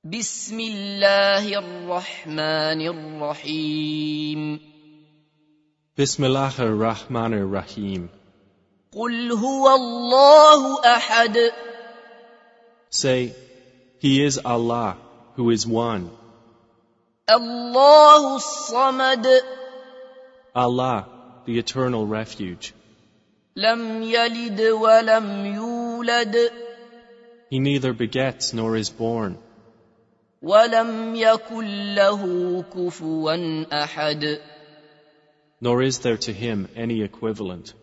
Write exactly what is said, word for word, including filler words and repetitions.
بسم الله الرحمن الرحيم بسم الله الرحمن الرحيم قل هو الله أحد. Say, He is Allah, who is one. الله الصمد. Allah, the eternal refuge. لم يلد ولم يولد. He neither begets nor is born. ولم يكن له كفوا أحد. Nor is there to him any equivalent.